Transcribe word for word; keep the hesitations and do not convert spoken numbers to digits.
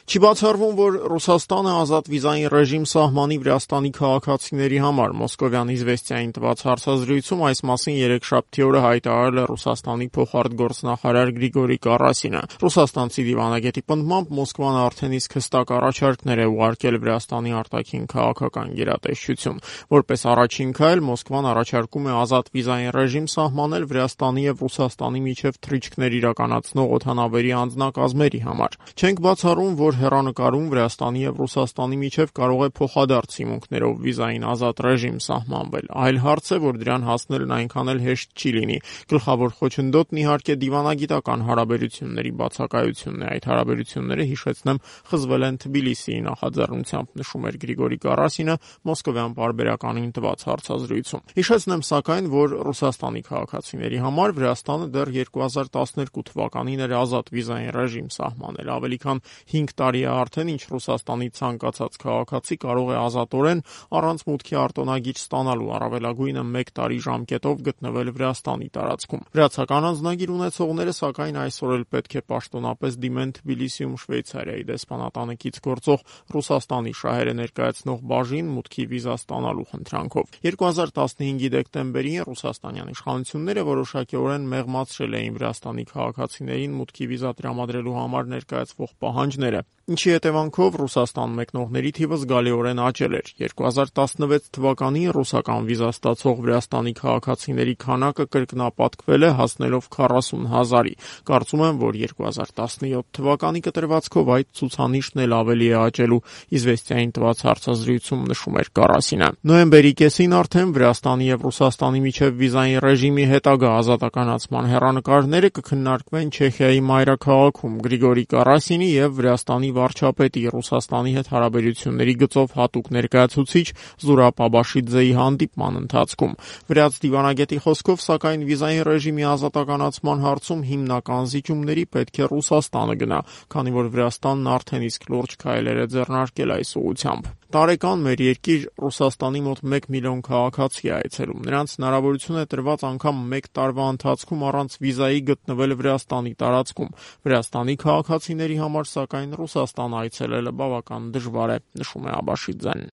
Չի բացառվում, որ Ռուսաստանը ազատ վիզային ռեժիմ սահմանի Վրաստանի քաղաքացիների համար։ Մոսկովյան «Իզվեստիային» տված հարցազրույցում այս մասին երեքշաբթի օրը հայտարարել է Ռուսաստանի փոխարտգործնախարար Գրիգորի Կարասինը։ Ռուսաստանցի դիվանագետի պնդմամբ Մոսկվան արդեն իսկ հստակ առաջարկներ է ուղարկել Վրաստանի արտաքին քաղաքական գերատեսչություն։ Որպես առաջին քայլ Մոսկվան առաջարկում է ազատ վիզային ռեժիմ սահմանել Վրաստանի եւ Ռուսաստանի միջև թռիչքներ իրականացնող օդանավերի անձնակազմերի համար։ Չենք բացառում, որ հեռանկարում Վրաստանի եւ Ռուսաստանի միջև կարող է փոխադարձ հիմունքներով վիզային ազատ ռեժիմ սահմանվել։ Այլ հարց է, որ դրան հասնելն այնքան էլ հեշտ չի լինի։ Գլխավոր խոչընդոտն իհարկե դիվանագիտական հարաբերությունների բացակայությունն է։ Այդ հարաբերությունները, հիշեցնեմ, խզվել են Թբիլիսիի նախաձեռնությամբ, նշում էր Գրիգորի Կարասինը Մոսկովյան պարբերականին տված հարցազրույցում։ Հիշեցնեմ սակայն, որ Ռուսաստանի քաղաքացիների համար Վրաստանը դեռ երկու հազար տասներկու թվականին էր ազատ վիզային ռեժիմ սահմանել։ Ավելի քան հինգ տարի է արդեն, ինչ Ռուսաստանի ցանկացած քաղաքացի կարող է ազատորեն առանց մուտքի արտոնագիր ստանալու առավելագույնը մեկ տարի ժամկետով գտնվել Վրաստանի տարածքում։ Վրացական անձնագիր ունեցողները սակայն այսօր էլ պետք է պաշտոնապես դիմեն Թբիլիսիում Շվեյցարիայի դեսպանատանը կից գործող Ռուսաստանի շահերը ներկայացնող բաժին մուտքի վիզա ստանալու խնդրանքով։ երկու հազար տասնհինգի դեկտեմբերին ռուսաստանյան իշխանությունները որոշակիորեն մեղմացրել էին Վրաստանի քաղաքացիներին մուտքի վիզա տրամադրելու համար ներկայացվող պահանջները, ինչի հետևանքով Ռուսաստան մեկնողների թիվը զգալիորեն աճել էր։ երկու հազար տասնվեց թվականին ռուսական վիզա ստացող Վրաստանի քաղաքացիների քանակը կրկնապատկվել է, հասնելով քառասուն հազարի։ Կարծում եմ, որ երկու հազար տասնյոթ թվականի կտրվածքով այդ ցուցանիշն էլ ավելի է աճելու, «Իզվեստիային» տված հարցազրույցում նշում էր Կարասինը։ Նոյեմբերի կեսին արդեն Վրաստանի եւ Ռուսաստանի միջև վիզային ռեժիմի հետագա ազատականացման հեռանկարները կքննարկվեն Չեխիայի մայրաքաղաքում Գրիգորի Կարասինի եւ Վրաստանի վարչապետի Ռուսաստանի հետ հարաբերությունների գծով հատուկ ներկայացուցիչ Զուրաբ Աբաշիձեի հանդիպման ընթացքում։ Վրաց դիվանագետի խոսքով, սակայն վիզային ռեժիմի ազատականացման հարցում հիմնական զիջումների պետք է Ռուսաստանը գնա, քանի որ Վրաստանն արդեն իսկ լուրջ քայլեր է ձեռնարկել այս ուղղությամբ։ Տարեկան մեր երկիր Ռուսաստանի մոտ մեկ միլիոն քաղաքացի է այցելում։ Նրանց հնարավորություն է տրված անգամ մեկ տարվա ընթացքում առանց վիզայի գտնվել Վրաստանի տարածքում։ Վրաստանի քաղաքացիների համար սակայն Ռուսաստան այցելելը բավական դժվար է, նշում է Աբաշիձեն։